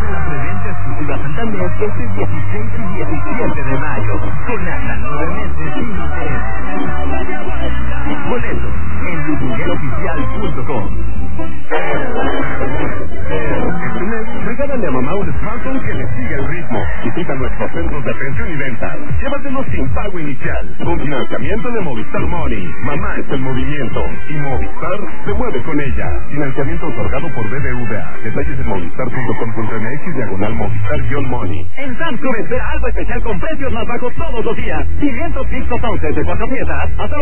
en la preventa exclusiva Santander este 16 y 17 de mayo, con hasta 9 meses sin interés. Boletos en luminero.oficial.com. Este mes, regálale a mamá un smartphone que le siga el ritmo. Visita nuestros centros de atención y venta. Llévatelo sin pago inicial, con financiamiento de Movistar Money. Mamá es el movimiento y Movistar se mueve con ella. Financiamiento otorgado por BBVA. Detalles en movistar.com.mx/Movistar-Money. En Sam's Club espera algo especial con precios más bajos todos los días. 500 Big 11 de 4 piezas hasta